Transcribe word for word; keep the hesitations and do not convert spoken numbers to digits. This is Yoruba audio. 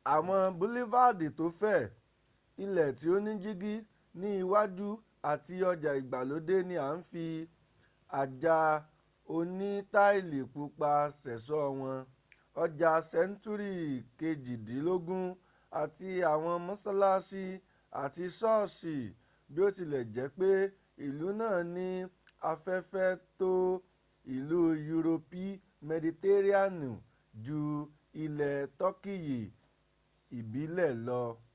àwọn búlífààdì tó fẹ̀, ilẹ̀ tí ó ní jígí ní iwájú àti ọjà ìgbàlódé ni à ń fi àjà oní-táìlì pupa ṣẹ̀ṣọ́ wọn. Ọjà sẹ́ńtúrì kejìdínlógún àti àwọn mọ́sálásí àti ṣọ́ọ̀ṣì. Bí ó tilẹ̀ jẹ́ pé ìlú náà ní afẹ́fẹ́ tó ìlú Yúróòpù Mẹditéríànì ju ilẹ̀ Tọ́kì ìbílẹ̀ lọ.